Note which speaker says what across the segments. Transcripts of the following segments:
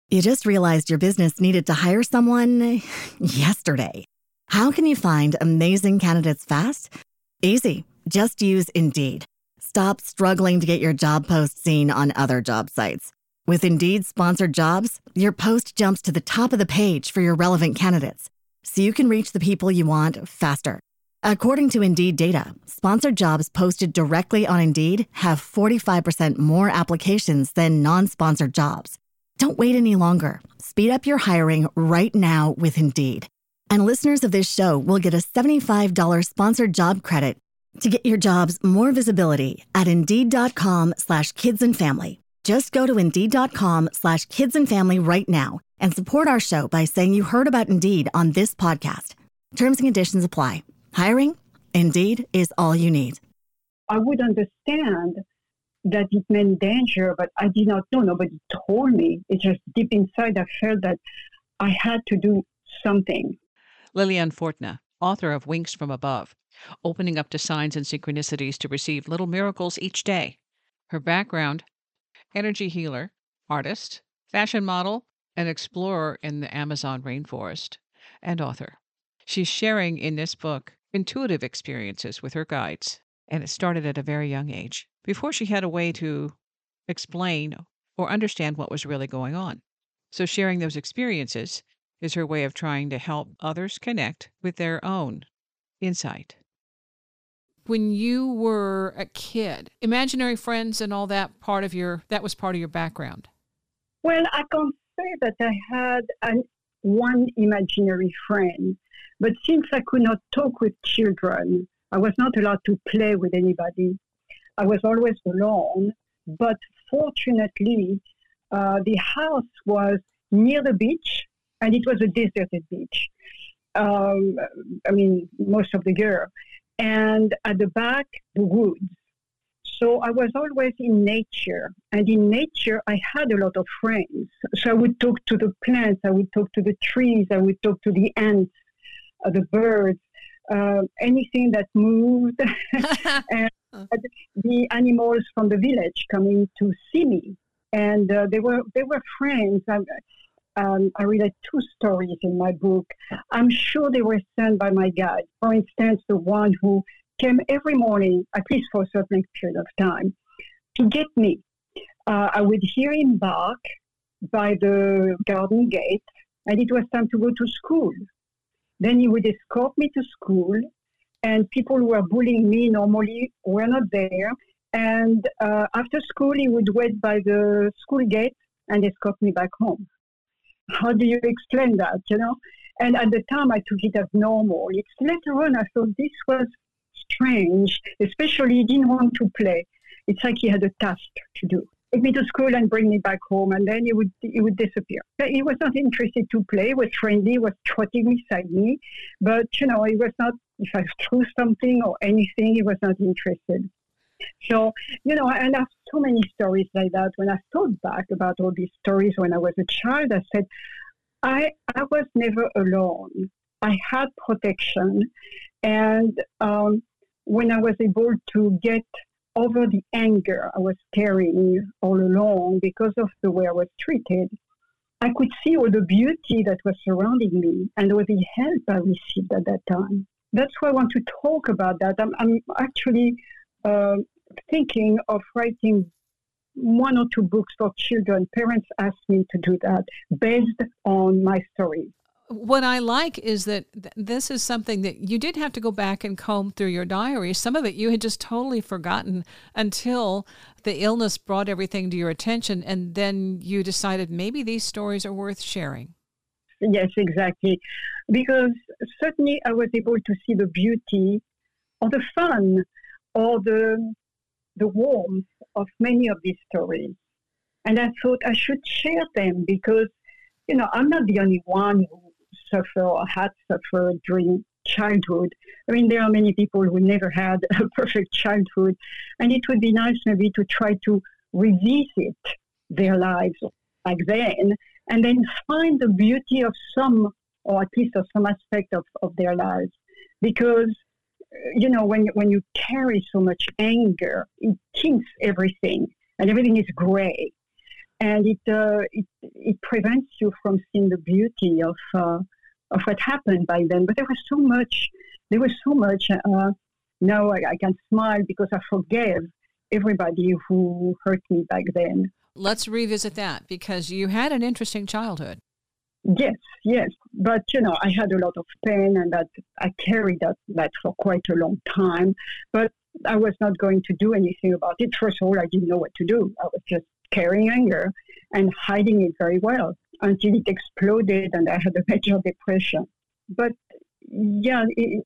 Speaker 1: You just realized your business needed to hire someone yesterday. How can you find amazing candidates fast? Easy. Just use Indeed. Stop struggling to get your job post seen on other job sites. With Indeed sponsored jobs, your post jumps to the top of the page for your relevant candidates, so you can reach the people you want faster. According to Indeed data, sponsored jobs posted directly on Indeed have 45% more applications than non-sponsored jobs. Don't wait any longer. Speed up your hiring right now with Indeed. And listeners of this show will get a $75 sponsored job credit to get your jobs more visibility at Indeed.com/kidsandfamily. Just go to Indeed.com/kidsandfamily right now and support our show by saying you heard about Indeed on this podcast. Terms and conditions apply. Hiring? Indeed is all you need.
Speaker 2: I would understand that it meant danger, but I did not know. Nobody told me. It's just deep inside, I felt that I had to do something.
Speaker 3: Liliane Fortna, author of Winks from Above, opening up to signs and synchronicities to receive little miracles each day. Her background, energy healer, artist, fashion model, and explorer in the Amazon rainforest, and author. She's sharing in this book intuitive experiences with her guides, and it started at a very young age, before she had a way to explain or understand what was really going on. So sharing those experiences is her way of trying to help others connect with their own insight. When you were a kid, imaginary friends and all that was part of your background.
Speaker 2: Well, I can't say that I had one imaginary friend, but since I could not talk with children, I was not allowed to play with anybody. I was always alone, but fortunately, the house was near the beach, and it was a deserted beach. Most of the year. And at the back, the woods. So I was always in nature. And in nature, I had a lot of friends. So I would talk to the plants, I would talk to the trees, I would talk to the ants, the birds, anything that moved. And the animals from the village coming to see me. And they were friends. I relate two stories in my book. I'm sure they were sent by my guide. For instance, the one who came every morning, at least for a certain period of time, to get me. I would hear him bark by the garden gate, and it was time to go to school. Then he would escort me to school, and people who were bullying me normally were not there. And after school, he would wait by the school gate and escort me back home. How do you explain that, And at the time, I took it as normal. It's later on, I thought this was strange, especially he didn't want to play. It's like he had a task to do. Take me to school and bring me back home, and then he would disappear. He was not interested to play, he was friendly, he was trotting beside me, but, he was not, if I threw something or anything, he was not interested. So, and I have so many stories like that. When I thought back about all these stories when I was a child, I said, I was never alone. I had protection. And when I was able to get over the anger I was carrying all along because of the way I was treated, I could see all the beauty that was surrounding me and all the help I received at that time. That's why I want to talk about that. I'm actually thinking of writing 1 or 2 books for children. Parents asked me to do that based on my story.
Speaker 3: What I like is that this is something that you did have to go back and comb through your diary. Some of it you had just totally forgotten until the illness brought everything to your attention, and then you decided maybe these stories are worth sharing.
Speaker 2: Yes, exactly. Because certainly I was able to see the beauty or the fun or the warmth of many of these stories. And I thought I should share them because, I'm not the only one who suffered or had suffered during childhood. There are many people who never had a perfect childhood. And it would be nice maybe to try to revisit their lives back then and then find the beauty of some, or at least of some aspect of their lives. Because when you carry so much anger, it tints everything, and everything is gray. and it prevents you from seeing the beauty of what happened by then. But there was so much. Now I can smile because I forgave everybody who hurt me back then.
Speaker 3: Let's revisit that, because you had an interesting childhood.
Speaker 2: Yes. But, I had a lot of pain, and that I carried that for quite a long time. But I was not going to do anything about it. First of all, I didn't know what to do. I was just carrying anger and hiding it very well until it exploded and I had a major depression. But yeah,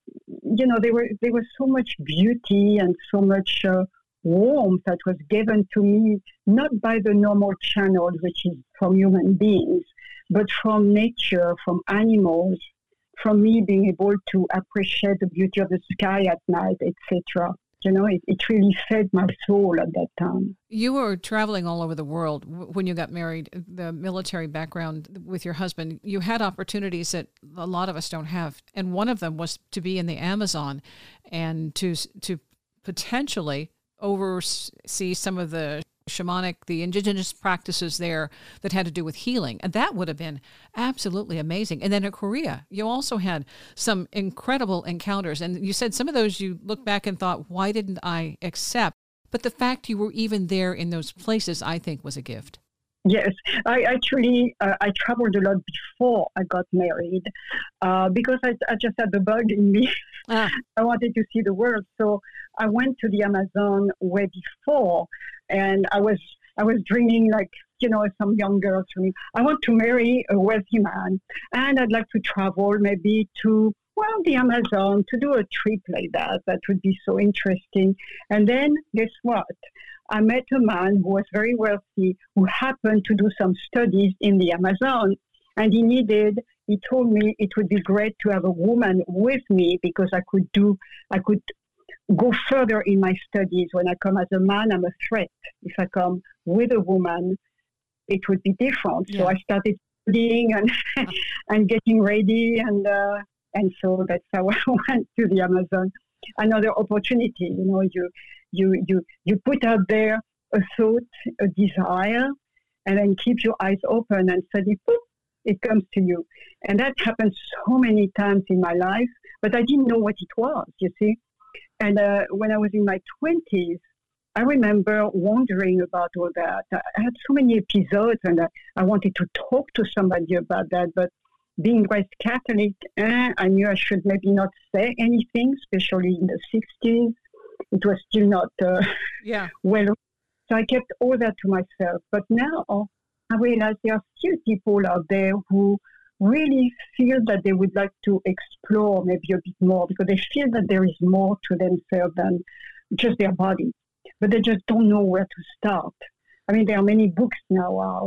Speaker 2: there was so much beauty and so much warmth that was given to me, not by the normal channels, which is from human beings, but from nature, from animals, from me being able to appreciate the beauty of the sky at night, etc. It really fed my soul at that time.
Speaker 3: You were traveling all over the world when you got married, the military background with your husband. You had opportunities that a lot of us don't have. And one of them was to be in the Amazon and to potentially oversee some of the indigenous practices there that had to do with healing. And that would have been absolutely amazing. And then in Korea, you also had some incredible encounters. And you said some of those you look back and thought, why didn't I accept? But the fact you were even there in those places, I think, was a gift.
Speaker 2: Yes, I traveled a lot before I got married because I just had the bug in me. I wanted to see the world. So I went to the Amazon way before, and I was dreaming like, some young girls for me. I want to marry a wealthy man, and I'd like to travel maybe to, the Amazon, to do a trip like that. That would be so interesting. And then guess what? I met a man who was very wealthy, who happened to do some studies in the Amazon. And he told me it would be great to have a woman with me because I could go further in my studies. When I come as a man, I'm a threat. If I come with a woman, it would be different. Yeah. So I started studying and getting ready. And so that's how I went to the Amazon. Another opportunity, you put out there a thought, a desire, and then keep your eyes open and suddenly, poof, it comes to you. And that happened so many times in my life, but I didn't know what it was, you see. And when I was in my 20s, I remember wondering about all that. I had so many episodes, and I wanted to talk to somebody about that, but being raised Catholic, I knew I should maybe not say anything, especially in the 60s. It was still not well. So I kept all that to myself. But now I realize there are still people out there who really feel that they would like to explore maybe a bit more because they feel that there is more to themselves than just their body. But they just don't know where to start. I mean, there are many books now out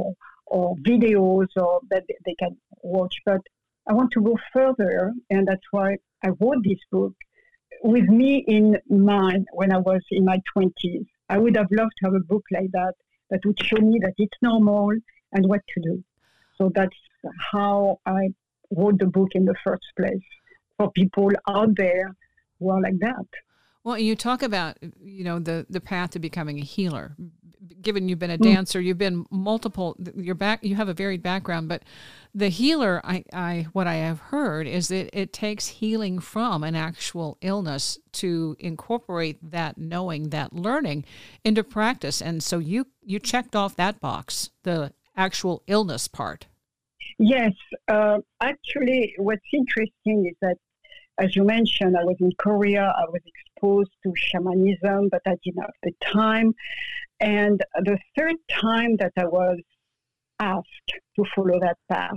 Speaker 2: or videos or that they can watch. But I want to go further, and that's why I wrote this book with me in mind when I was in my 20s. I would have loved to have a book like that would show me that it's normal and what to do. So that's how I wrote the book in the first place, for people out there who are like that.
Speaker 3: Well, you talk about, the path to becoming a healer. Given you've been a dancer, you've been multiple, you have a varied background, but the healer, what I have heard is that it takes healing from an actual illness to incorporate that knowing, that learning into practice. And so you checked off that box, the actual illness part.
Speaker 2: Yes. Actually, what's interesting is that, as you mentioned, I was in Korea. I was exposed to shamanism, but I didn't have the time. And the third time that I was asked to follow that path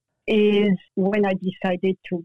Speaker 2: is when I decided to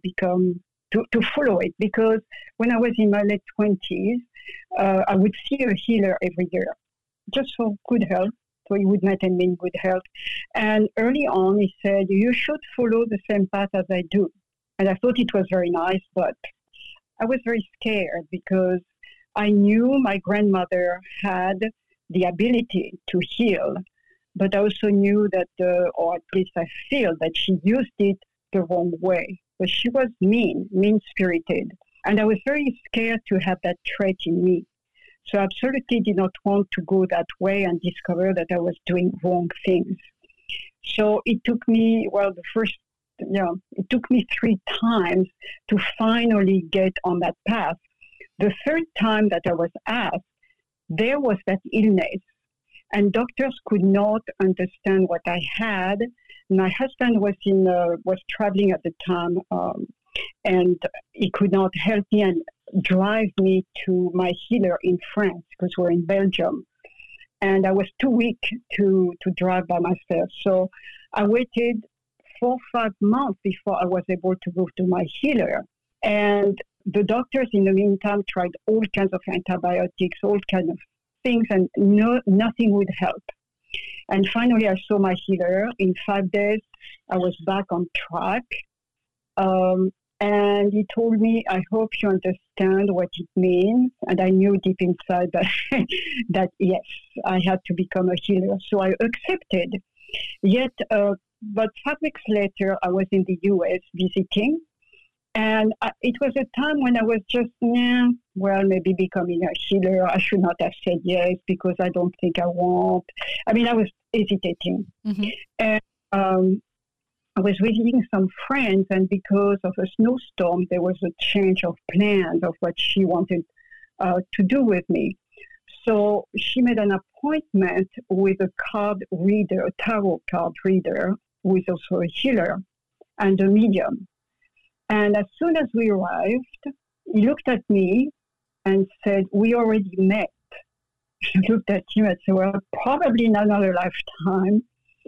Speaker 2: follow it. Because when I was in my late 20s, I would see a healer every year, just for good health. So he would maintain me in good health. And early on, he said, you should follow the same path as I do. And I thought it was very nice, but I was very scared because I knew my grandmother had the ability to heal, but I also knew that, or at least I feel that she used it the wrong way. But she was mean-spirited. And I was very scared to have that trait in me. So I absolutely did not want to go that way and discover that I was doing wrong things. So it took me, it took me 3 times to finally get on that path. The third time that I was asked, there was that illness, and doctors could not understand what I had. My husband was traveling at the time, and he could not help me and drive me to my healer in France because we're in Belgium. And I was too weak to drive by myself. So I waited 4 or 5 months before I was able to go to my healer. And the doctors in the meantime tried all kinds of antibiotics, all kinds of things, and nothing would help. And finally, I saw my healer. In 5 days, I was back on track. And he told me, I hope you understand what it means. And I knew deep inside that yes, I had to become a healer. So I accepted. Yet, but 5 weeks later, I was in the US visiting. And it was a time when I was just, maybe becoming a healer. I should not have said yes because I don't think I want. I mean, I was hesitating. Mm-hmm. And I was visiting some friends, and because of a snowstorm, there was a change of plans of what she wanted to do with me. So she made an appointment with a tarot card reader, who is also a healer and a medium. And as soon as we arrived, he looked at me and said, "We already met." I looked at him and said, "Well, probably in another lifetime."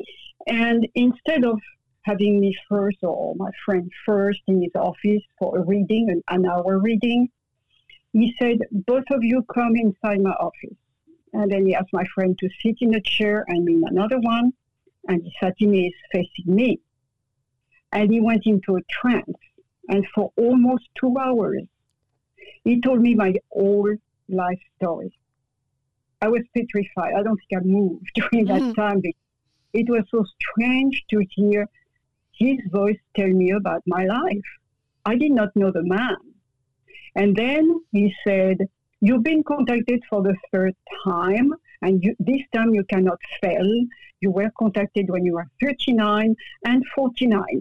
Speaker 2: And instead of having me first or my friend first in his office for a reading, an hour reading, he said, "Both of you come inside my office." And then he asked my friend to sit in a chair and me in another one. And he sat in his facing me. And he went into a trance. And for almost 2 hours, he told me my whole life story. I was petrified. I don't think I moved during that time. It was so strange to hear his voice tell me about my life. I did not know the man. And then he said, "You've been contacted for the 3rd time, and this time you cannot fail. You were contacted when you were 39 and 49.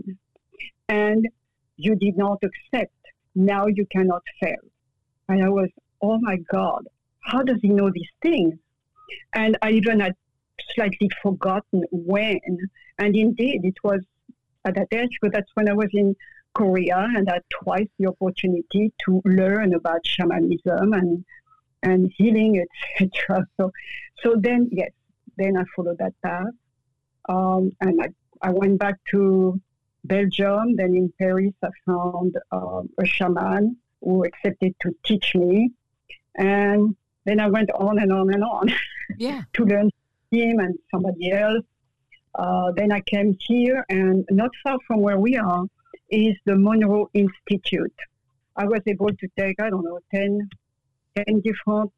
Speaker 2: And you did not accept. Now you cannot fail." And I was, oh my God, how does he know these things? And I even had slightly forgotten when. And indeed, it was at that age, but that's when I was in Korea and had twice the opportunity to learn about shamanism and healing, etc. So then, yes, then I followed that path. And I went back to Belgium. Then in Paris, I found a shaman who accepted to teach me. And then I went on and on and on to learn him and somebody else. Then I came here, and not far from where we are is the Monroe Institute. I was able to take, 10 different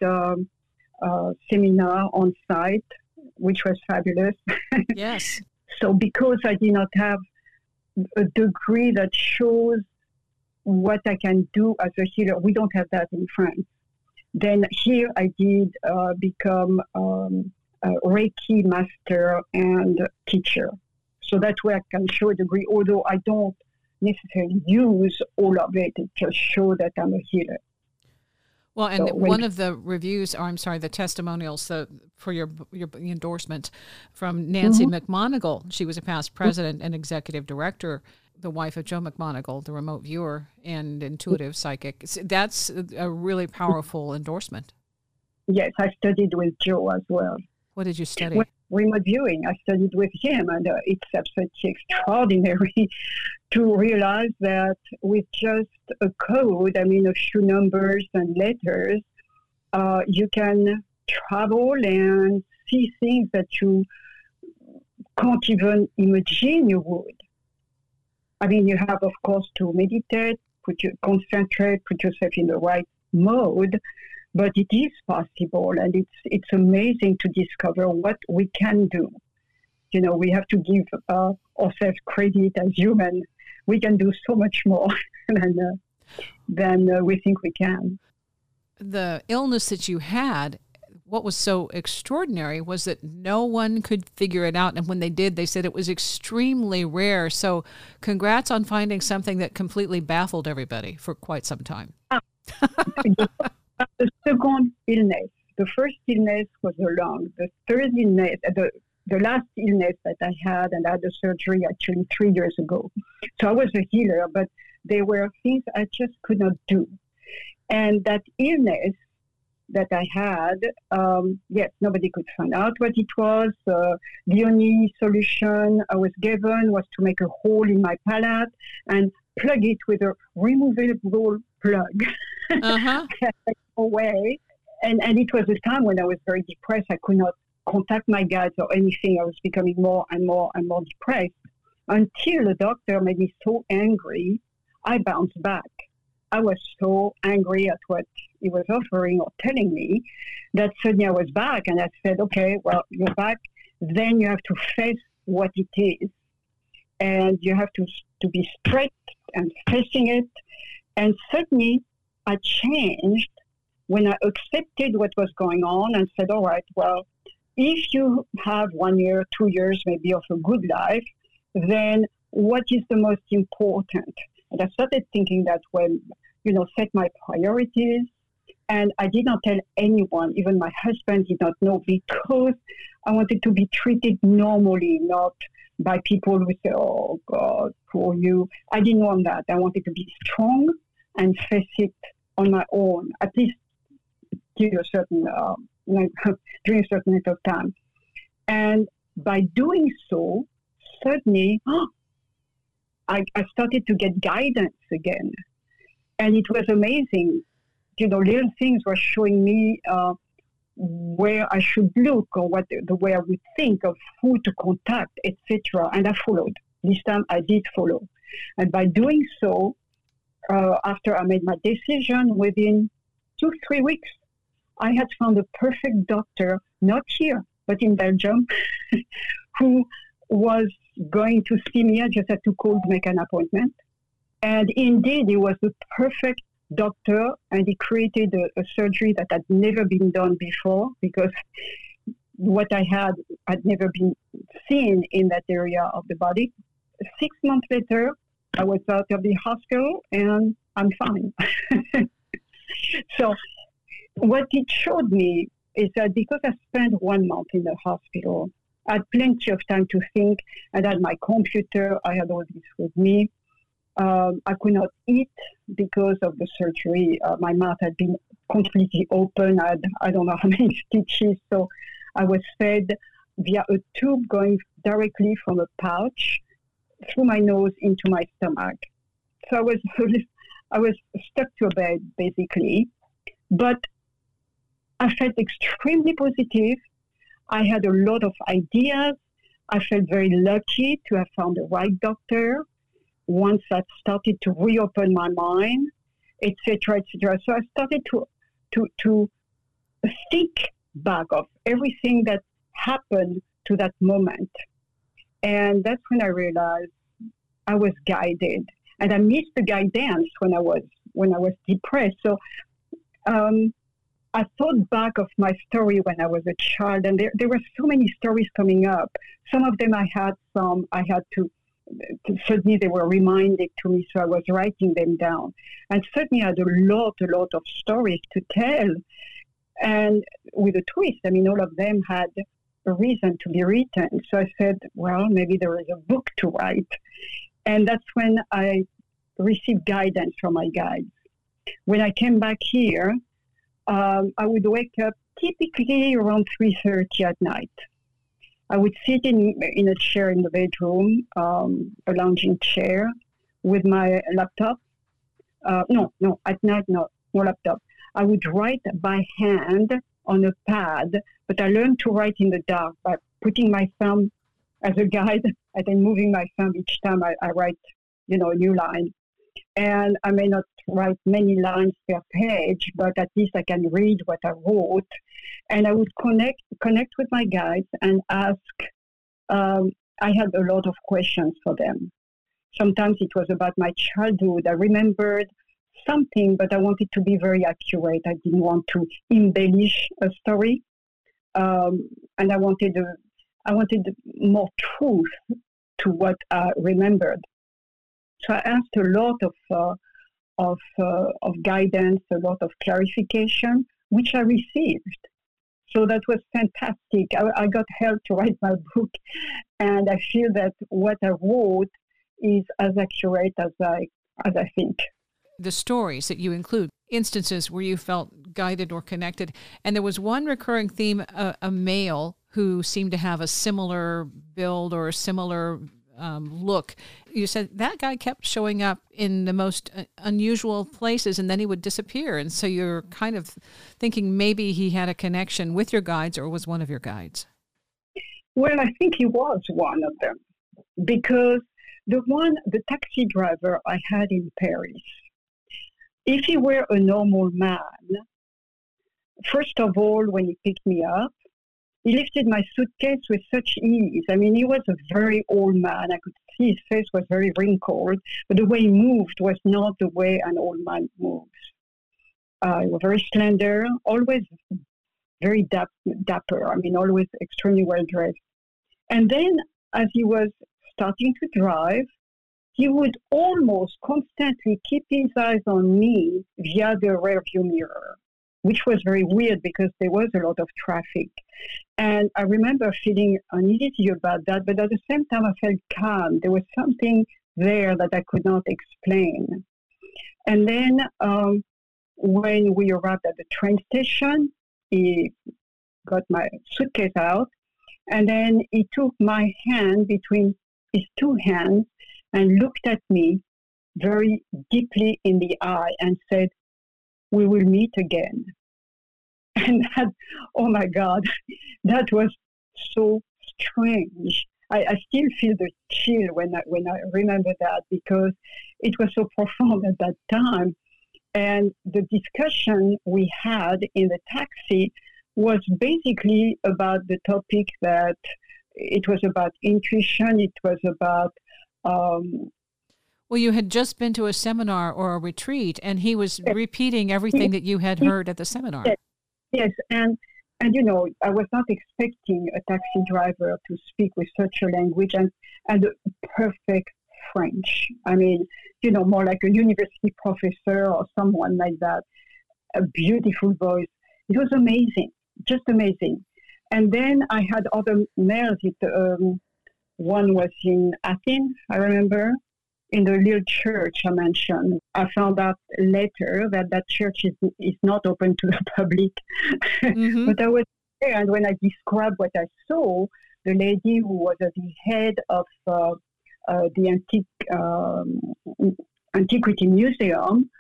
Speaker 2: seminars on site, which was fabulous.
Speaker 3: Yes.
Speaker 2: So because I did not have a degree that shows what I can do as a healer, we don't have that in France. Then here I did become a Reiki master and teacher. So that's where I can show a degree, although I don't necessarily use all of it. It just shows that I'm a healer.
Speaker 3: Well, and one of the reviews, the testimonials for your endorsement from Nancy McMonagle. She was a past president and executive director, the wife of Joe McMonagle, the remote viewer and intuitive psychic. That's a really powerful endorsement. Yes,
Speaker 2: I studied with Joe as well.
Speaker 3: What did you study?
Speaker 2: Remote viewing. I studied with him, and it's absolutely extraordinary to realize that with just a code, a few numbers and letters, you can travel and see things that you can't even imagine you would. You have, of course, to meditate, concentrate, put yourself in the right mode, but it is possible, and it's amazing to discover what we can do. We have to give ourselves credit as humans. We can do so much more than we think we can.
Speaker 3: the illness that you had, what was so extraordinary was that no one could figure it out. And when they did, they said it was extremely rare. So congrats on finding something that completely baffled everybody for quite some time.
Speaker 2: The second illness, the first illness was the lung. The third illness, the last illness that I had, and I had the surgery actually 3 years ago. So I was a healer, but there were things I just could not do. And that illness that I had, yes, nobody could find out what it was. The only solution I was given was to make a hole in my palate and plug it with a removable plug away. And it was a time when I was very depressed. I could not contact my guides or anything. I was becoming more and more and more depressed until the doctor made me so angry, I bounced back. I was so angry at what he was offering or telling me that suddenly I was back, and I said, okay, well, you're back. Then you have to face what it is. And you have to be straight and facing it. And suddenly I changed when I accepted what was going on and said, all right, well, if you have 1 year, 2 years maybe of a good life, then what is the most important? And I started thinking that when, set my priorities. And I did not tell anyone, even my husband did not know, because I wanted to be treated normally, not by people who say, oh, God, poor you. I didn't want that. I wanted to be strong and face it on my own, at least during a certain amount of time. And by doing so, suddenly, I started to get guidance again. And it was amazing. Little things were showing me where I should look or the way I would think of who to contact, etc. And I followed. This time I did follow. And by doing so, after I made my decision, within 2-3 weeks, I had found a perfect doctor, not here, but in Belgium, who was going to see me. I just had to call to make an appointment. And indeed, he was the perfect doctor, and he created a surgery that had never been done before, because what I had never been seen in that area of the body. 6 months later, I was out of the hospital, and I'm fine. So what it showed me is that because I spent 1 month in the hospital, I had plenty of time to think. I had my computer. I had all this with me. I could not eat because of the surgery. My mouth had been completely open. I don't know how many stitches. So I was fed via a tube going directly from a pouch through my nose into my stomach. So I was stuck to a bed, basically. But I felt extremely positive. I had a lot of ideas. I felt very lucky to have found the right doctor. Once I started to reopen my mind, etc., etc. So I started to think back of everything that happened to that moment. And that's when I realized I was guided. And I missed the guidance when I was depressed. So I thought back of my story when I was a child, and there were so many stories coming up. Some of them I had to suddenly they were reminded to me, so I was writing them down. And suddenly I had a lot of stories to tell. And with a twist, all of them had a reason to be written. So I said, well, maybe there is a book to write. And that's when I received guidance from my guides. When I came back here, I would wake up typically around 3:30 at night. I would sit in a chair in the bedroom, a lounging chair, with my laptop. No, at night, no laptop. I would write by hand on a pad, but I learned to write in the dark by putting my thumb as a guide and then moving my thumb each time I write, a new line. And I may not write many lines per page, but at least I can read what I wrote. And I would connect with my guides and ask. I had a lot of questions for them. Sometimes it was about my childhood. I remembered something, but I wanted to be very accurate. I didn't want to embellish a story, and I wanted more truth to what I remembered. So I asked a lot of guidance, a lot of clarification, which I received. So that was fantastic. I got help to write my book, and I feel that what I wrote is as accurate as I think.
Speaker 3: The stories that you include, instances where you felt guided or connected, and there was one recurring theme, a male who seemed to have a similar build or a similar look. You said that guy kept showing up in the most unusual places and then he would disappear. And so you're kind of thinking maybe he had a connection with your guides or was one of your guides.
Speaker 2: Well, I think he was one of them because the taxi driver I had in Paris, if he were a normal man, first of all, when he picked me up, he lifted my suitcase with such ease. I mean, he was a very old man. I could see his face was very wrinkled, but the way he moved was not the way an old man moves. He was very slender, always very dapper. I mean, always extremely well dressed. And then, as he was starting to drive, he would almost constantly keep his eyes on me via the rearview mirror, which was very weird because there was a lot of traffic. And I remember feeling uneasy about that, but at the same time I felt calm. There was something there that I could not explain. And then when we arrived at the train station, he got my suitcase out, and then he took my hand between his two hands and looked at me very deeply in the eye and said, "We will meet again." And that, oh my God, that was so strange. I still feel the chill when I remember that because it was so profound at that time. And the discussion we had in the taxi was basically about the topic that it was about intuition. It was about
Speaker 3: well, you had just been to a seminar or a retreat, and he was repeating everything that you had heard at the seminar.
Speaker 2: Yes, and you know, I was not expecting a taxi driver to speak with such a language and perfect French. I mean, you know, more like a university professor or someone like that. A beautiful voice. It was amazing, just amazing. And then I had other males. One was in Athens, I remember, in the little church I mentioned. I found out later that church is not open to the public. Mm-hmm. But I was there, and when I described what I saw, the lady who was at the head of the Antiquity Museum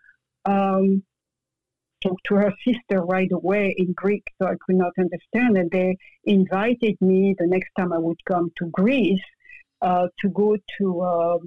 Speaker 2: talked to her sister right away in Greek, so I could not understand. And they invited me the next time I would come to Greece to go to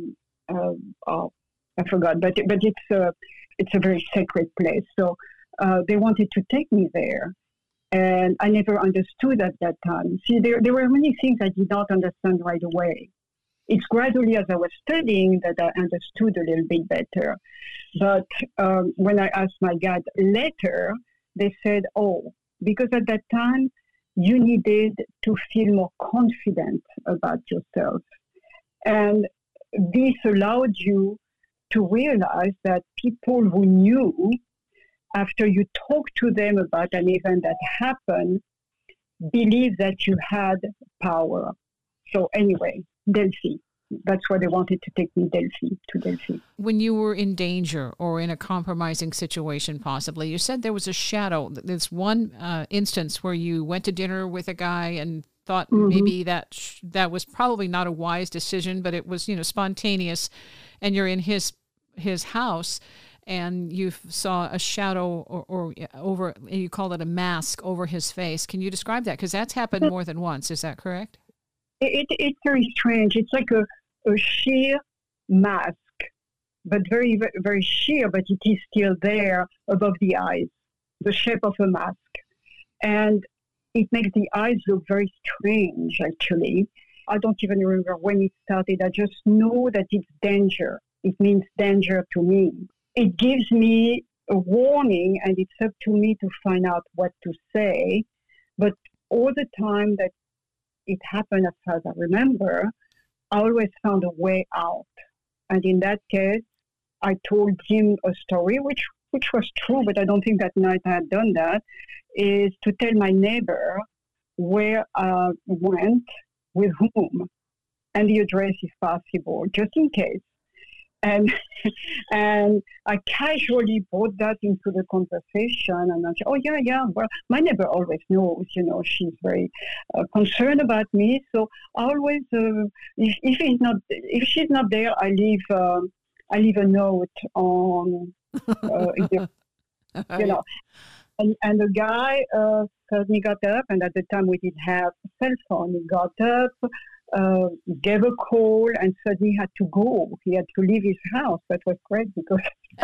Speaker 2: I forgot, but it's a very sacred place. So they wanted to take me there, and I never understood at that time. See, there were many things I did not understand right away. It's gradually as I was studying that I understood a little bit better. But when I asked my guide later, they said, "Oh, because at that time you needed to feel more confident about yourself." And this allowed you to realize that people who knew, after you talked to them about an event that happened, believed that you had power. So anyway, Delphi. That's why they wanted to take me to Delphi.
Speaker 3: When you were in danger or in a compromising situation, possibly, you said there was a shadow. There's one instance where you went to dinner with a guy and thought maybe that was probably not a wise decision, but it was, spontaneous, and you're in his house and you saw a shadow or over, you call it a mask over his face. Can you describe that? Because that's happened more than once. Is that correct?
Speaker 2: It's very strange. It's like a sheer mask, but very, very sheer, but it is still there above the eyes, the shape of a mask. And it makes the eyes look very strange, actually. I don't even remember when it started. I just know that it's danger. It means danger to me. it gives me a warning, and it's up to me to find out what to say. But all the time that it happened, as far as I remember, I always found a way out. And in that case, I told him a story, which was true, but I don't think that night I had done that, is to tell my neighbor where I went, with whom, and the address if possible, just in case. And I casually brought that into the conversation, and I said, "Oh yeah. Well, my neighbor always knows. She's very concerned about me. So I always, if she's not there, I leave a note on, And the guy suddenly got up, and at the time we didn't have a cell phone. He got up, gave a call, and suddenly had to go. He had to leave his house. That was great because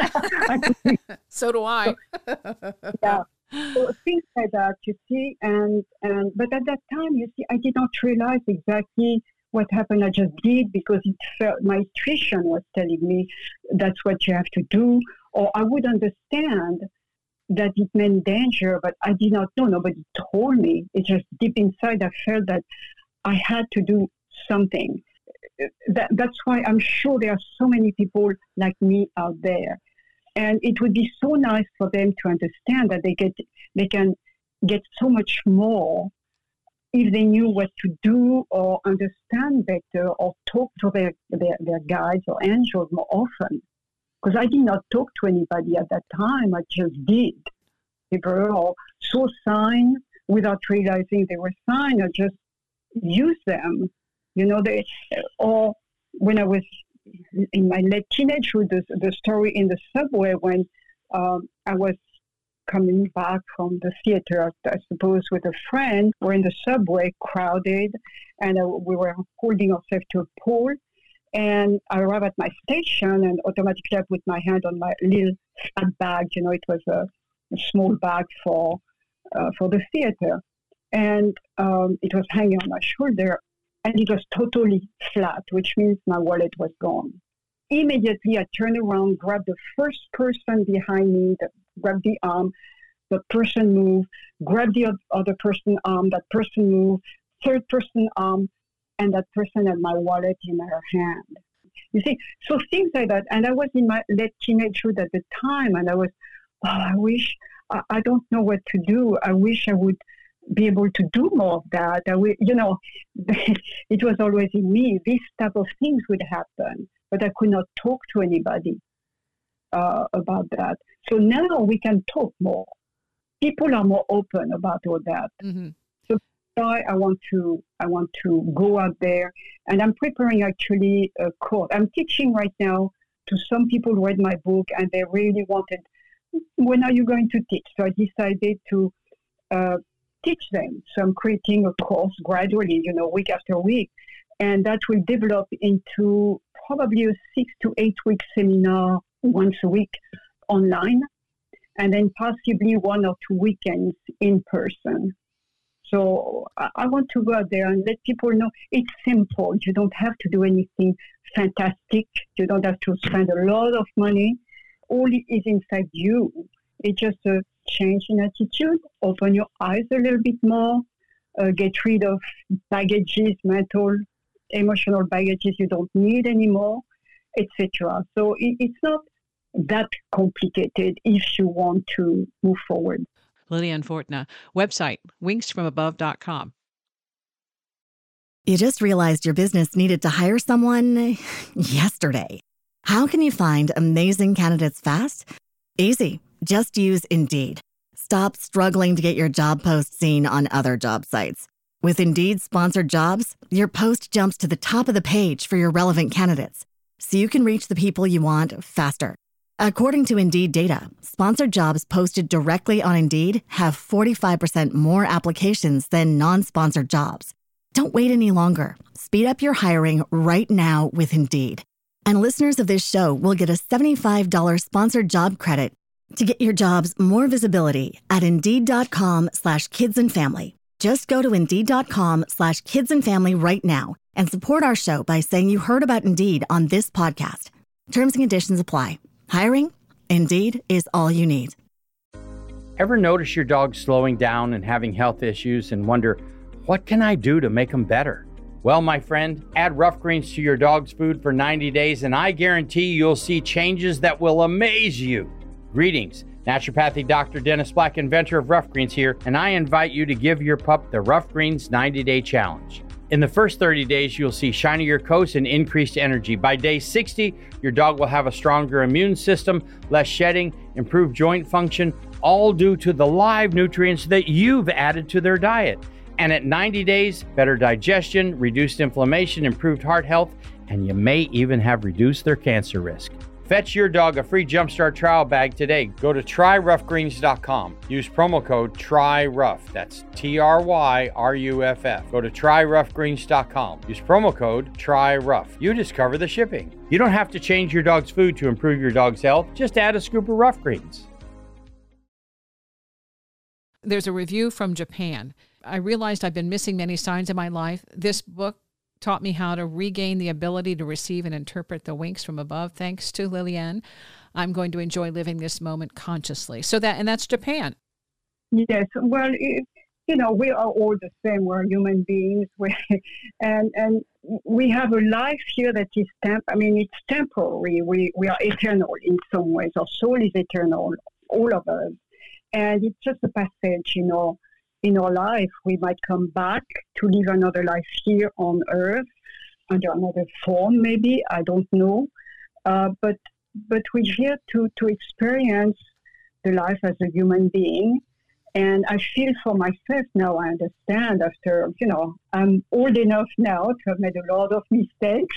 Speaker 4: so do I.
Speaker 2: Yeah. So things like that, you see, but at that time, you see, I did not realize exactly what happened. I just did because it felt my intuition was telling me that's what you have to do, or I would understand that it meant danger, but I did not know. Nobody told me. It just deep inside, I felt that I had to do something. That's why I'm sure there are so many people like me out there. And it would be so nice for them to understand that they can get so much more if they knew what to do or understand better or talk to their guides or angels more often. Because I did not talk to anybody at that time. I just did. People or saw signs without realizing they were signs. I just used them. Or when I was in my late teenagehood, the story in the subway when I was coming back from the theater, I suppose, with a friend. We're in the subway, crowded, and we were holding ourselves to a pole. And I arrived at my station, and automatically I put my hand on my little fat bag. It was a small bag for the theater, and it was hanging on my shoulder, and it was totally flat, which means my wallet was gone. Immediately, I turned around, grabbed the first person behind me, grabbed the arm. The person moved, grabbed the other person's arm. That person moved, third person arm. And that person had my wallet in her hand. You see, so things like that. And I was in my late teenagehood at the time, and I was, I don't know what to do. I wish I would be able to do more of that. It was always in me. These type of things would happen, but I could not talk to anybody about that. So now we can talk more. People are more open about all that.
Speaker 4: Mm-hmm.
Speaker 2: I want to go out there, and I'm preparing actually a course. I'm teaching right now to some people who read my book, and they really wanted, when are you going to teach? So I decided to teach them. So I'm creating a course gradually, week after week, and that will develop into probably a 6 to 8 week seminar once a week online, and then possibly 1 or 2 weekends in person. So I want to go out there and let people know it's simple. You don't have to do anything fantastic. You don't have to spend a lot of money. All it is inside you. It's just a change in attitude. Open your eyes a little bit more. Get rid of baggages, mental, emotional baggages you don't need anymore, etc. So it's not that complicated if you want to move forward.
Speaker 3: Liliane Fortna. Website, wingsfromabove.com.
Speaker 1: You just realized your business needed to hire someone yesterday. How can you find amazing candidates fast? Easy. Just use Indeed. Stop struggling to get your job post seen on other job sites. With Indeed sponsored jobs, your post jumps to the top of the page for your relevant candidates, so you can reach the people you want faster. According to Indeed data, sponsored jobs posted directly on Indeed have 45% more applications than non-sponsored jobs. Don't wait any longer. Speed up your hiring right now with Indeed. And listeners of this show will get a $75 sponsored job credit to get your jobs more visibility at Indeed.com/kidsandfamily. Just go to Indeed.com/kidsandfamily right now and support our show by saying you heard about Indeed on this podcast. Terms and conditions apply. Hiring? Indeed is all you need.
Speaker 5: Ever notice your dog slowing down and having health issues and wonder, what can I do to make them better? Well, my friend, add Rough Greens to your dog's food for 90 days and I guarantee you'll see changes that will amaze you. Greetings, naturopathic Dr. Dennis Black, inventor of Rough Greens here, and I invite you to give your pup the Rough Greens 90-day challenge. In the first 30 days, you'll see shinier coats and increased energy. By day 60, your dog will have a stronger immune system, less shedding, improved joint function, all due to the live nutrients that you've added to their diet. And at 90 days, better digestion, reduced inflammation, improved heart health, and you may even have reduced their cancer risk. Fetch your dog a free Jumpstart trial bag today. Go to tryroughgreens.com. Use promo code TRYROUGH. That's TRYRUFF. Go to tryroughgreens.com. Use promo code TRYROUGH. You discover the shipping. You don't have to change your dog's food to improve your dog's health. Just add a scoop of Rough Greens.
Speaker 3: There's a review from Japan. I realized I've been missing many signs in my life. This book taught me how to regain the ability to receive and interpret the winks from above. Thanks to Liliane, I'm going to enjoy living this moment consciously. And that's Japan.
Speaker 2: Yes, well, we are all the same. We're human beings, and we have a life here that is it's temporary. We are eternal in some ways. Our soul is eternal, all of us, and it's just a passage, in our life. We might come back to live another life here on earth under another form, maybe, I don't know. But we're here to experience the life as a human being. And I feel for myself now, I understand after, I'm old enough now to have made a lot of mistakes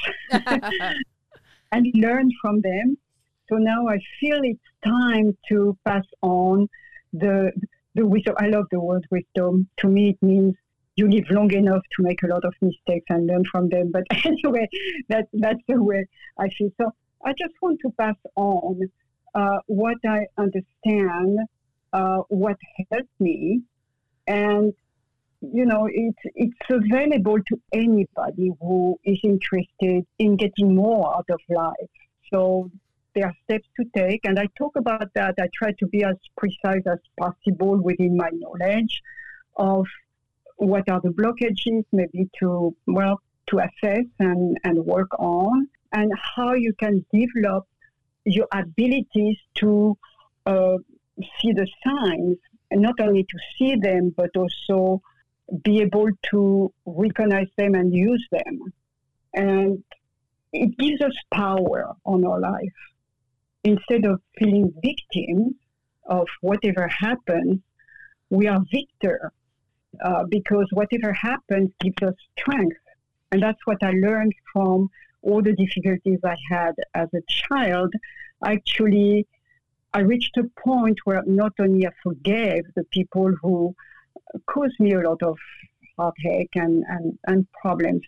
Speaker 2: and learn from them. So now I feel it's time to pass on the wisdom. I love the word wisdom. To me, it means you live long enough to make a lot of mistakes and learn from them. But anyway, that's the way I feel. So I just want to pass on what I understand, what helped me, and it's available to anybody who is interested in getting more out of life. So there are steps to take, and I talk about that. I try to be as precise as possible within my knowledge of what are the blockages, maybe to assess and work on, and how you can develop your abilities to see the signs, and not only to see them, but also be able to recognize them and use them. And it gives us power on our life. Instead of feeling victims of whatever happens, we are victor because whatever happens gives us strength. And that's what I learned from all the difficulties I had as a child. Actually, I reached a point where not only I forgave the people who caused me a lot of heartache and problems,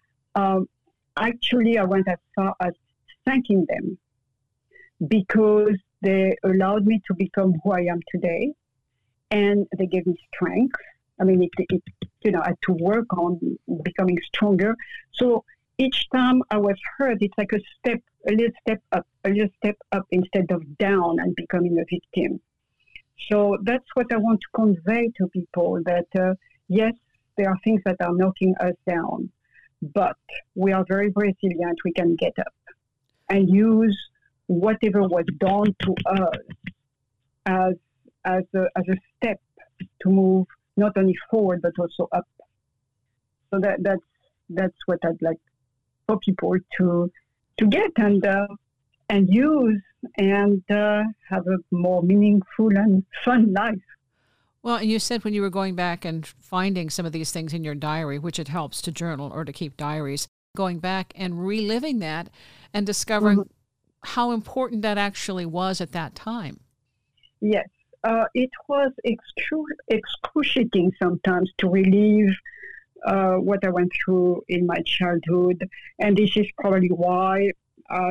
Speaker 2: actually I went as far as thanking them, because they allowed me to become who I am today, and they gave me strength. I had to work on becoming stronger. So each time I was hurt, it's like a little step up instead of down and becoming a victim. So that's what I want to convey to people, that yes, there are things that are knocking us down, but we are very resilient. We can get up and use whatever was done to us as a step to move not only forward but also up. So that's what I'd like for people to get and use and have a more meaningful and fun life.
Speaker 3: Well, and you said when you were going back and finding some of these things in your diary, which it helps to journal or to keep diaries, going back and reliving that and discovering how important that actually was at that time. Yes,
Speaker 2: it was excruciating sometimes to relive what I went through in my childhood. And this is probably why, I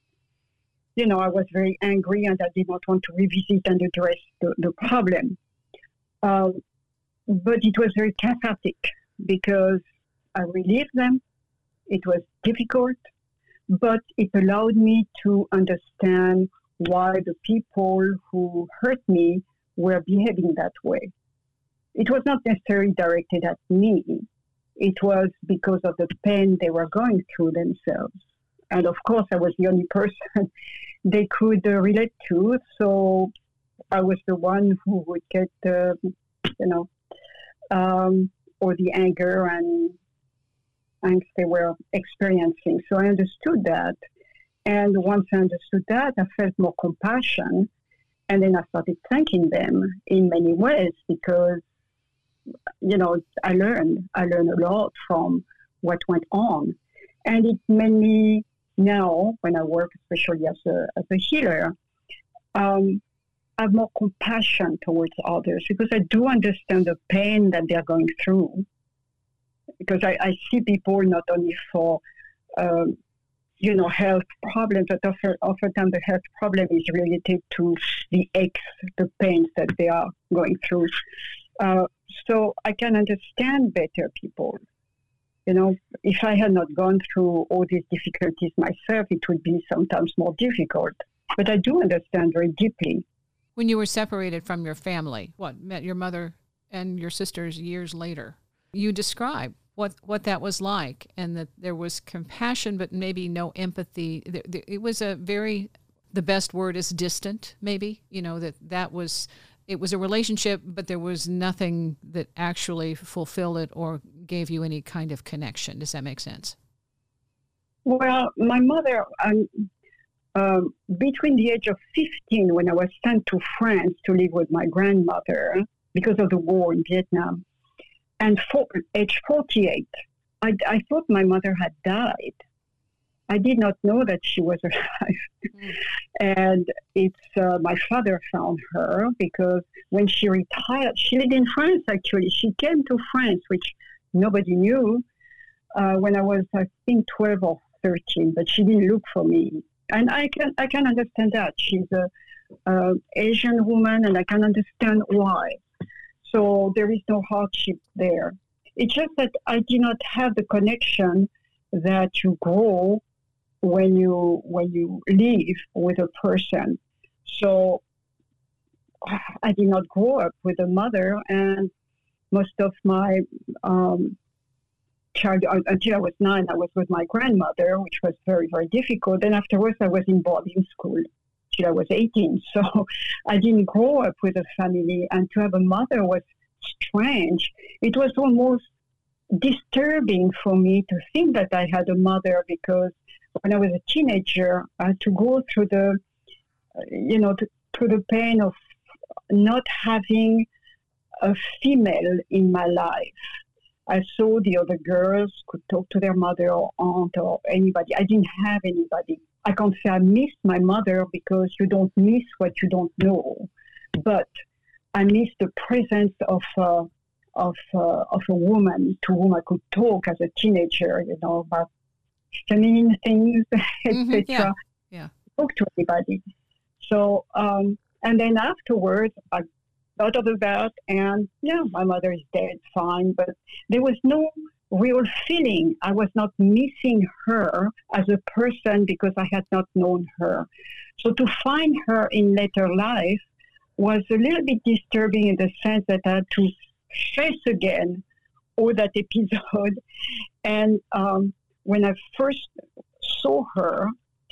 Speaker 2: was very angry and I did not want to revisit and address the problem. But it was very cathartic because I relived them. It was difficult, but it allowed me to understand why the people who hurt me were behaving that way. It was not necessarily directed at me. It was because of the pain they were going through themselves. And of course, I was the only person they could relate to. So I was the one who would get, or the anger and angst they were experiencing. So I understood that. And once I understood that, I felt more compassion. And then I started thanking them in many ways because, I learned a lot from what went on. And it made me now, when I work, especially as a healer, have more compassion towards others because I do understand the pain that they're going through. Because I see people not only for, health problems, but oftentimes the health problem is related to the aches, the pains that they are going through. So I can understand better people. If I had not gone through all these difficulties myself, it would be sometimes more difficult. But I do understand very deeply.
Speaker 4: When you were separated from your family, met your mother and your sisters years later, you described what that was like and that there was compassion, but maybe no empathy. It was the best word is distant, maybe, it was a relationship, but there was nothing that actually fulfilled it or gave you any kind of connection. Does that make sense?
Speaker 2: Well, my mother, between the age of 15, when I was sent to France to live with my grandmother because of the war in Vietnam, and age 48, I thought my mother had died. I did not know that she was alive. And it's my father found her because when she retired, she lived in France, actually. She came to France, which nobody knew, when I was, I think, 12 or 13, but she didn't look for me. And I can understand that. She's an Asian woman, and I can understand why. So there is no hardship there. It's just that I did not have the connection that you grow when you live with a person. So I did not grow up with a mother, and most of my childhood, until I was 9, I was with my grandmother, which was very, very difficult. And afterwards, I was in boarding school till I was 18. So I didn't grow up with a family, and to have a mother was strange. It was almost disturbing for me to think that I had a mother, because when I was a teenager, I had to go through the, through the pain of not having a female in my life. I saw the other girls could talk to their mother or aunt or anybody. I didn't have anybody. I can't say I missed my mother, because you don't miss what you don't know. But I missed the presence of a woman to whom I could talk as a teenager, about feminine things, etc.
Speaker 4: Yeah.
Speaker 2: Talk to anybody. So, and then afterwards, I thought of that, and my mother is dead, fine. But there was no real feeling. I was not missing her as a person because I had not known her. So to find her in later life was a little bit disturbing, in the sense that I had to face again all that episode. And when I first saw her,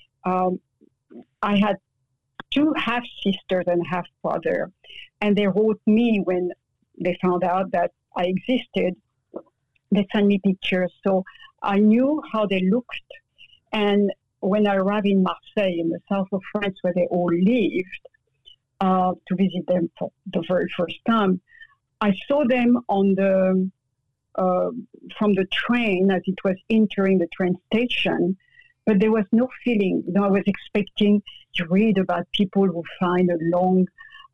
Speaker 2: I had 2 half-sisters and half-brother. And they wrote me when they found out that I existed. They sent me pictures. So I knew how they looked. And when I arrived in Marseille, in the south of France, where they all lived, to visit them for the very first time, I saw them on the from the train as it was entering the train station, but there was no feeling. I was expecting to read about people who find a long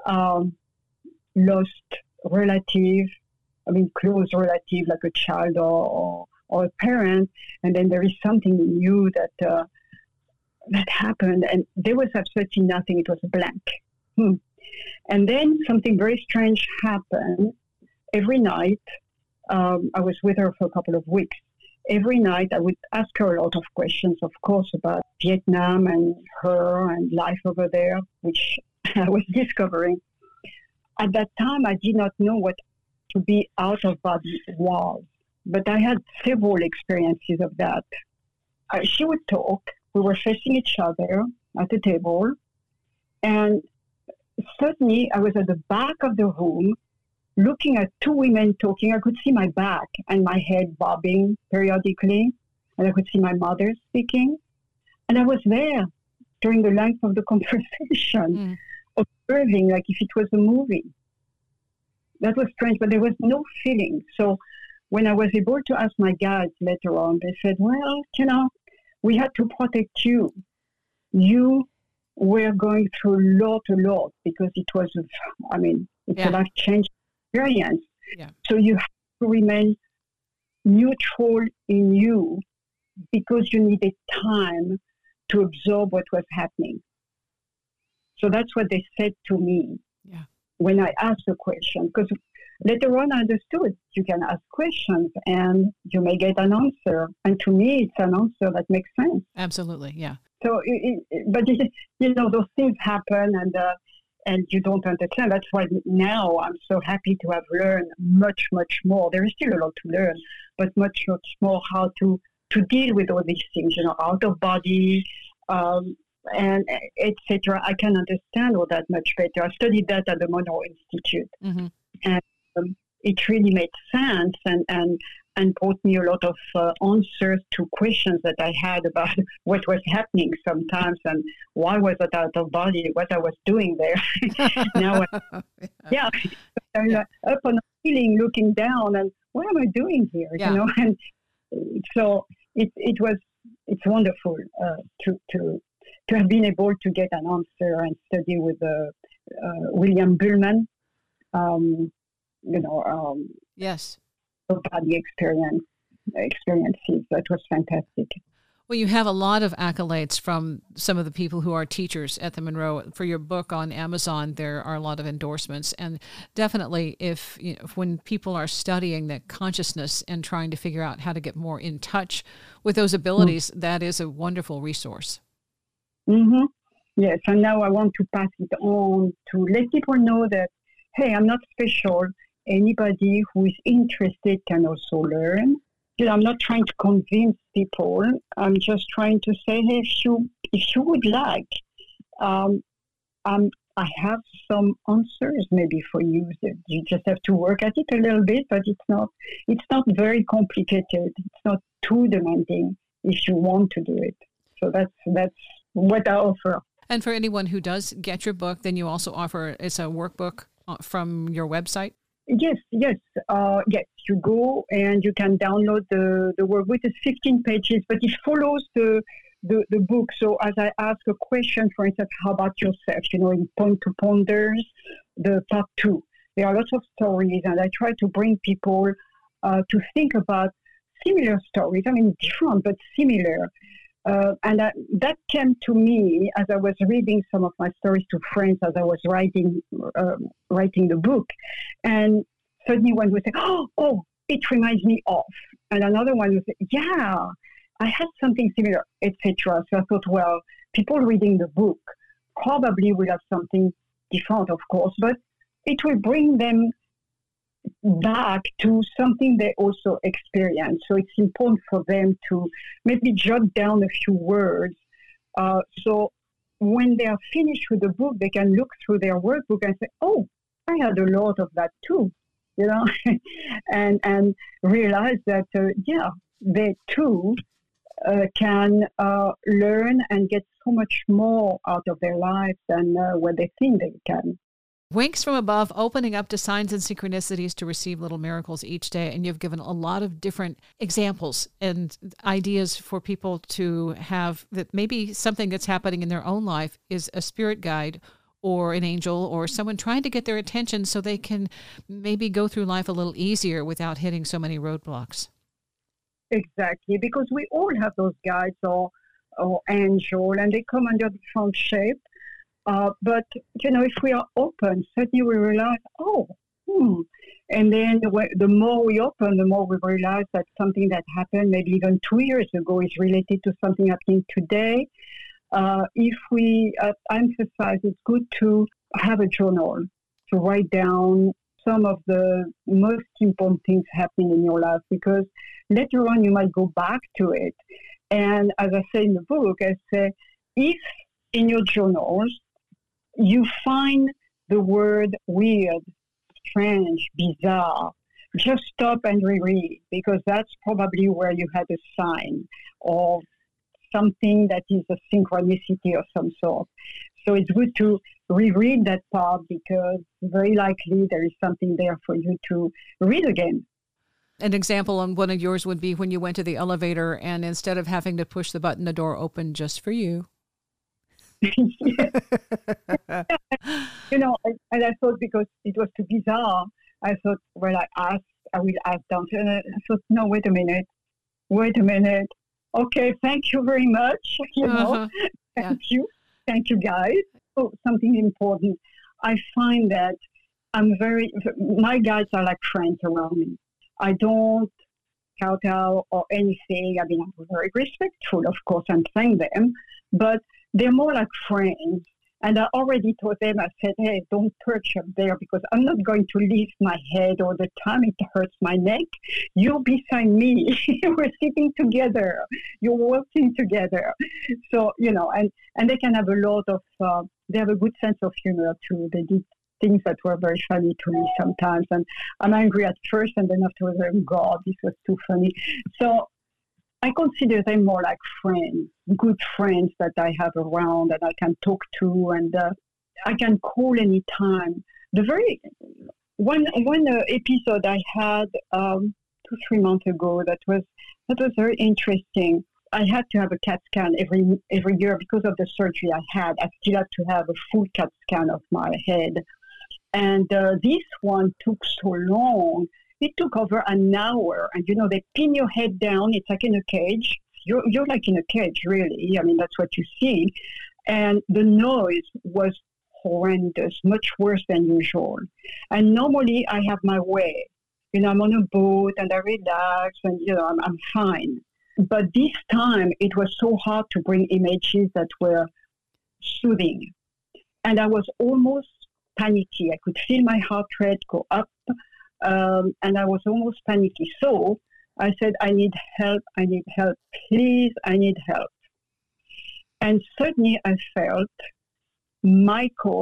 Speaker 2: lost relative, close relative, like a child or a parent, and then there is something new that happened, and there was absolutely nothing. It was blank. And then something very strange happened. Every night, I was with her for a couple of weeks. every night I would ask her a lot of questions, of course, about Vietnam and her and life over there, which I was discovering. At that time, I did not know what to be out of body was, but I had several experiences of that. She would talk. We were facing each other at the table, and suddenly I was at the back of the room looking at two women talking. I could see my back and my head bobbing periodically, and I could see my mother speaking. And I was there during the length of the conversation, observing like if it was a movie. That was strange, but there was no feeling. So when I was able to ask my guides later on, they said, well, we had to protect you. You were going through a lot because it was, it's a life-changing experience.
Speaker 4: Yeah.
Speaker 2: So you have to remain neutral in you because you needed time to absorb what was happening. So that's what they said to me when I asked the question. Because later on I understood you can ask questions and you may get an answer. And to me, it's an answer that makes sense.
Speaker 4: Absolutely, yeah.
Speaker 2: So, those things happen and you don't understand. That's why now I'm so happy to have learned much, much more. There is still a lot to learn, but much, much more how to deal with all these things, out of body, and etc. I can understand all that much better. I studied that at the Monroe Institute, and it really made sense and brought me a lot of answers to questions that I had about what was happening sometimes and why was it out of body, what I was doing there. Now, I'm up on a ceiling looking down and what am I doing here, And so it's wonderful to have been able to get an answer and study with William Buhlman,
Speaker 4: yes.
Speaker 2: Body experiences. That was fantastic.
Speaker 4: Well, you have a lot of accolades from some of the people who are teachers at the Monroe. For your book on Amazon, there are a lot of endorsements. And definitely when people are studying that consciousness and trying to figure out how to get more in touch with those abilities, that is a wonderful resource.
Speaker 2: Mm-hmm. Yes, and now I want to pass it on to let people know that, hey, I'm not special. Anybody who is interested can also learn. I'm not trying to convince people. I'm just trying to say, hey, if you would like, I have some answers maybe for you. You just have to work at it a little bit, but it's not very complicated. It's not too demanding if you want to do it. So that's what I offer.
Speaker 4: And for anyone who does get your book, then you also offer it's a workbook from your website.
Speaker 2: Yes. You go and you can download the workbook. It's 15 pages, but it follows the book. So as I ask a question, for instance, how about yourself? In Point to Ponders, the part 2, there are lots of stories, and I try to bring people to think about similar stories. Different but similar. And that came to me as I was reading some of my stories to friends as I was writing the book. And suddenly one would say, oh, it reminds me of. And another one would say, yeah, I had something similar, etc. So I thought, well, people reading the book probably will have something different, of course, but it will bring them back to something they also experience. So it's important for them to maybe jot down a few words. So when they are finished with the book, they can look through their workbook and say, oh, I had a lot of that too, and realize that, they too can learn and get so much more out of their lives than what they think they can.
Speaker 4: Winks from Above, opening up to signs and synchronicities to receive little miracles each day. And you've given a lot of different examples and ideas for people to have that maybe something that's happening in their own life is a spirit guide or an angel or someone trying to get their attention so they can maybe go through life a little easier without hitting so many roadblocks.
Speaker 2: Exactly, because we all have those guides or angel, and they come under different shape. But, if we are open, suddenly we realize, And then the more we open, the more we realize that something that happened maybe even 2 years ago is related to something happening today. If we emphasize, it's good to have a journal, to write down some of the most important things happening in your life, because later on you might go back to it. And as I say in the book, I say, if in your journals you find the word weird, strange, bizarre, just stop and reread, because that's probably where you had a sign of something that is a synchronicity of some sort. So it's good to reread that part, because very likely there is something there for you to read again.
Speaker 4: An example on one of yours would be when you went to the elevator and instead of having to push the button, the door opened just for you.
Speaker 2: And I thought, because it was too bizarre, I thought, well, I will ask downstairs. And I thought, no, wait a minute. Okay, thank you very much. Thank you, guys. So something important. I find that my guides are like friends around me. I don't shout out or anything. I mean, I'm very respectful, of course, and thank them, but they're more like friends. And I already told them, I said, hey, don't perch up there, because I'm not going to lift my head all the time. It hurts my neck. You're beside me. We're sitting together. You're working together. So, and they can have a lot of, they have a good sense of humor too. They did things that were very funny to me sometimes. And I'm angry at first, and then afterwards, oh God, this was too funny. So I consider them more like friends, good friends that I have around that I can talk to, and I can call anytime. One episode I had 2-3 months ago that was very interesting. I had to have a CAT scan every year because of the surgery I had. I still had to have a full CAT scan of my head, and this one took so long. It took over an hour, and they pin your head down. It's like in a cage. You're like in a cage, really. I mean, that's what you see. And the noise was horrendous, much worse than usual. And normally I have my way. I'm on a boat and I relax, and I'm fine. But this time it was so hard to bring images that were soothing, and I was almost panicky. I could feel my heart rate go up. And I was almost panicky. So I said, I need help, please, I need help. And suddenly I felt Michael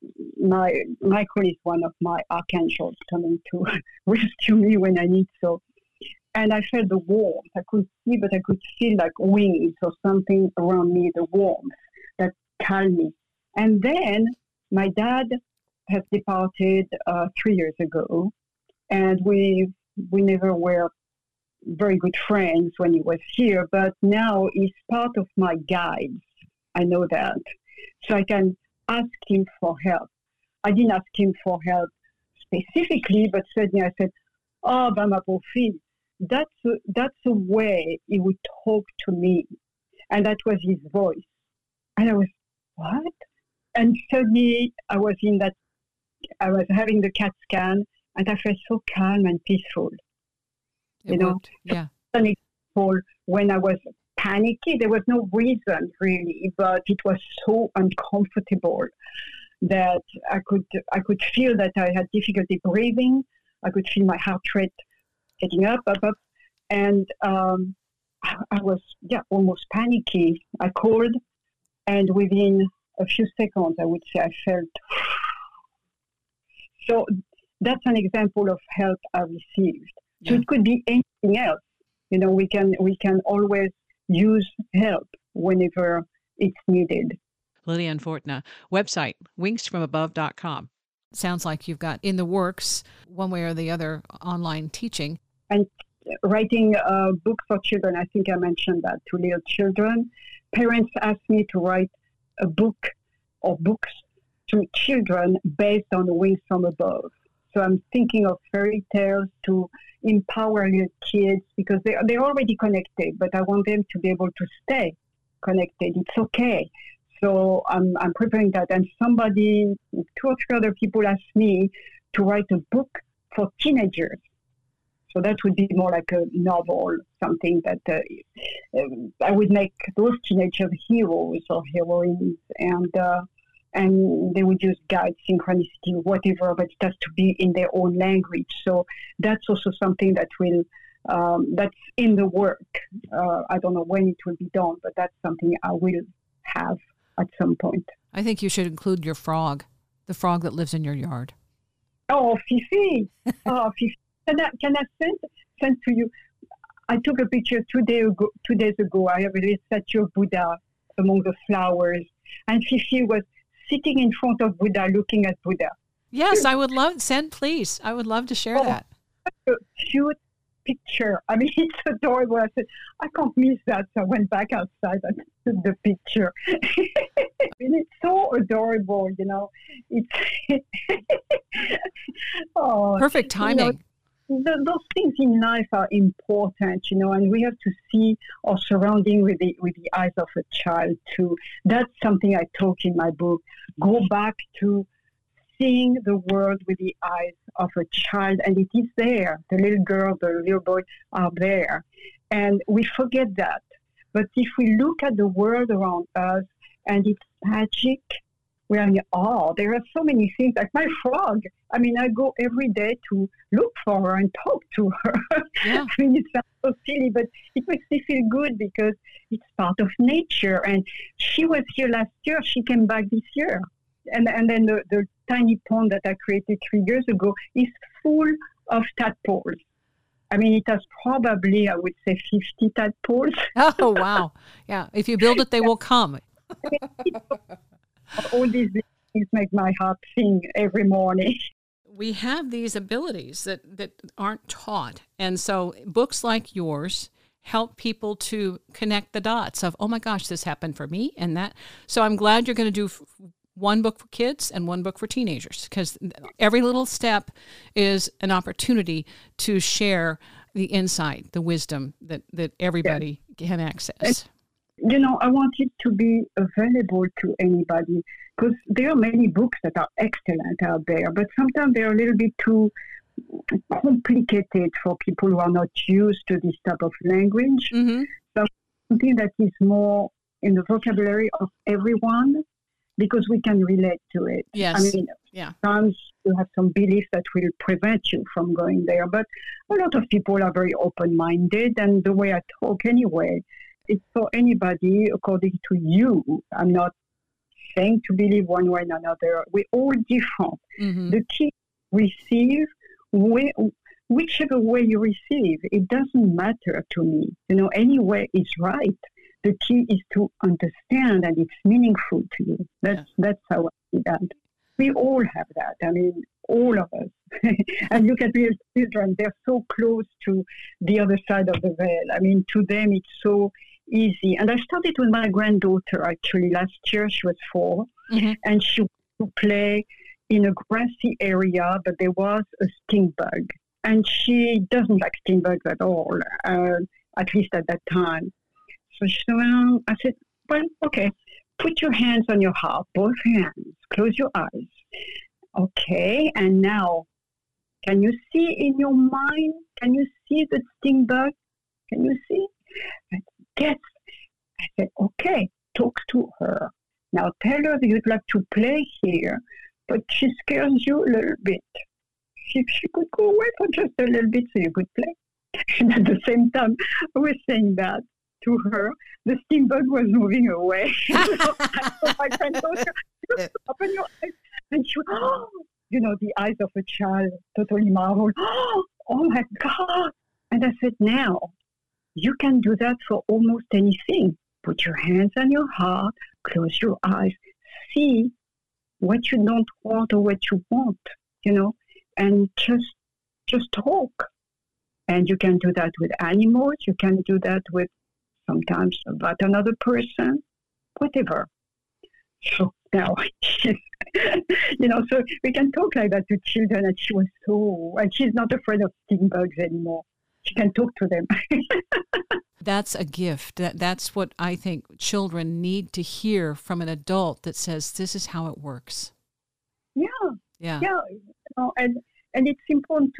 Speaker 2: is one of my archangels coming to rescue me when I need so. And I felt the warmth. I couldn't see, but I could feel like wings or something around me, the warmth that calmed me. And then my dad has departed 3 years ago. And we never were very good friends when he was here, but now he's part of my guides. I know that. So I can ask him for help. I didn't ask him for help specifically, but suddenly I said, oh, Bamapofi, that's a way he would talk to me. And that was his voice. And I was, what? And suddenly I was having the CAT scan, and I felt so calm and peaceful.
Speaker 4: Yeah.
Speaker 2: An example, when I was panicky, there was no reason really, but it was so uncomfortable that I could feel that I had difficulty breathing. I could feel my heart rate getting up, and I was almost panicky. I called, and within a few seconds, I would say I felt. So that's an example of help I received. So it could be anything else. We can always use help whenever it's needed.
Speaker 3: Liliane Fortna, website, wingsfromabove.com.
Speaker 4: Sounds like you've got in the works, one way or the other, online teaching.
Speaker 2: And writing a book for children, I think I mentioned that, to little children. Parents asked me to write a book or books to children based on Wings from Above. So I'm thinking of fairy tales to empower little kids, because they're already connected, but I want them to be able to stay connected. It's okay. So I'm preparing that. And 2 or 3 other people asked me to write a book for teenagers. So that would be more like a novel, something that I would make those teenagers heroes or heroines, and they would use guide, synchronicity, whatever, but it has to be in their own language. So that's also something that will that's in the work. I don't know when it will be done, but that's something I will have at some point.
Speaker 4: I think you should include your frog, the frog that lives in your yard.
Speaker 2: Oh, Fifi! Oh, Fifi! Can I send to you? I took a picture 2 days ago. I have a little statue of Buddha among the flowers, and Fifi was sitting in front of Buddha, looking at Buddha.
Speaker 4: Yes, I would love please. I would love to share that.
Speaker 2: A cute picture. I mean, it's adorable. I said, I can't miss that. So I went back outside and took the picture. And it's so adorable, you know. It's
Speaker 4: perfect timing.
Speaker 2: You know, those things in life are important, you know, and we have to see our surrounding with the eyes of a child too. That's something I talk in my book. Go back to seeing the world with the eyes of a child, and it is there. The little girl, the little boy are there, and we forget that. But if we look at the world around us and it's magic, we are in awe. There are so many things, like my frog. I mean, I go every day to look for her and talk to her.
Speaker 4: Yeah.
Speaker 2: I mean, it sounds so silly, but it makes me feel good because it's part of nature. And she was here last year. She came back this year. And then the tiny pond that I created 3 years ago is full of tadpoles. I mean, it has probably, I would say, 50 tadpoles.
Speaker 4: Oh, wow. Yeah. If you build it, they will come.
Speaker 2: All these things make my heart sing every morning.
Speaker 4: We have these abilities that aren't taught. And so books like yours help people to connect the dots of, oh my gosh, this happened for me and that. So I'm glad you're going to do one book for kids and one book for teenagers, because every little step is an opportunity to share the insight, the wisdom that everybody can access.
Speaker 2: And, you know, I want it to be available to anybody, because there are many books that are excellent out there, but sometimes they're a little bit too complicated for people who are not used to this type of language.
Speaker 4: Mm-hmm.
Speaker 2: So something that is more in the vocabulary of everyone, because we can relate to it.
Speaker 4: Yes.
Speaker 2: I mean, sometimes you have some beliefs that will prevent you from going there, but a lot of people are very open-minded, and the way I talk anyway, it's for anybody according to you. I'm not saying to believe one way or another. We're all different.
Speaker 4: Mm-hmm.
Speaker 2: The key, receive, whichever way you receive, it doesn't matter to me. You know, any way is right. The key is to understand, and it's meaningful to you. That's how I see that. We all have that. I mean, all of us. And look at real children. They're so close to the other side of the veil. I mean, to them, it's so easy. And I started with my granddaughter, actually. Last year, she was 4. Mm-hmm. And she would play in a grassy area, but there was a stink bug. And she doesn't like stink bugs at all, at least at that time. So she said, well, I said, well, okay, put your hands on your heart, both hands, close your eyes. Okay, and now, can you see in your mind, can you see the stink bug? Can you see? I said, yes. I said, okay, talk to her. Now tell her that you'd like to play here, but she scares you a little bit. If she could go away for just a little bit so you could play. And at the same time, I was saying that to her, the stink bug was moving away. My granddaughter, open your eyes. And she, you know, the eyes of a child totally marveled. Oh my God. And I said, now, you can do that for almost anything. Put your hands on your heart, close your eyes, see what you don't want or what you want, you know, and just talk. And you can do that with animals. You can do that with sometimes about another person, whatever. So now, you know, so we can talk like that to children, and she was and she's not afraid of stink bugs anymore. She can talk to them.
Speaker 4: That's a gift. That's what I think children need to hear from an adult that says, this is how it works.
Speaker 2: Yeah. You know, and And it's important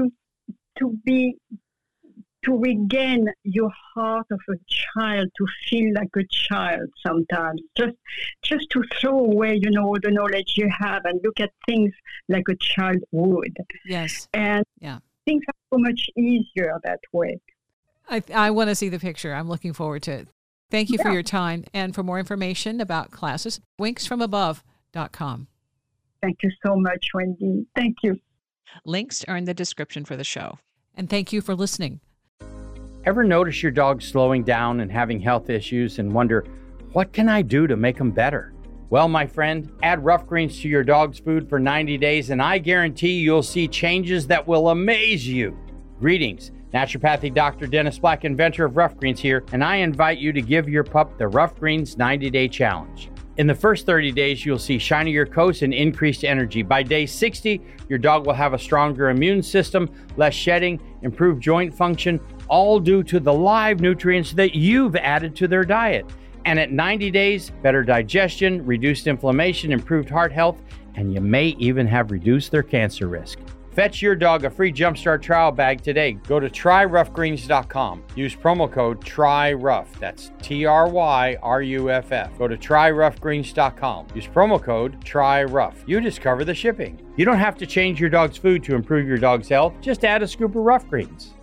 Speaker 2: to regain your heart of a child, to feel like a child sometimes, just to throw away, the knowledge you have and look at things like a child would.
Speaker 4: Yes.
Speaker 2: And things are so much easier that way.
Speaker 4: I want to see the picture. I'm looking forward to it. Thank you for your time. And for more information about classes, winksfromabove.com.
Speaker 2: Thank you so much, Wendy. Thank you.
Speaker 3: Links are in the description for the show.
Speaker 4: And thank you for listening.
Speaker 5: Ever notice your dog slowing down and having health issues and wonder, what can I do to make them better? Well, my friend, add Rough Greens to your dog's food for 90 days and I guarantee you'll see changes that will amaze you. Greetings. Naturopathic Dr. Dennis Black, inventor of Rough Greens here, and I invite you to give your pup the Rough Greens 90-day challenge. In the first 30 days, you'll see shinier coats and increased energy. By day 60, your dog will have a stronger immune system, less shedding, improved joint function, all due to the live nutrients that you've added to their diet. And at 90 days, better digestion, reduced inflammation, improved heart health, and you may even have reduced their cancer risk. Fetch your dog a free Jumpstart trial bag today. Go to tryroughgreens.com. Use promo code TRYROUGH. That's TRYRUFF. Go to tryroughgreens.com. Use promo code TRYROUGH. You discover the shipping. You don't have to change your dog's food to improve your dog's health. Just add a scoop of Rough Greens.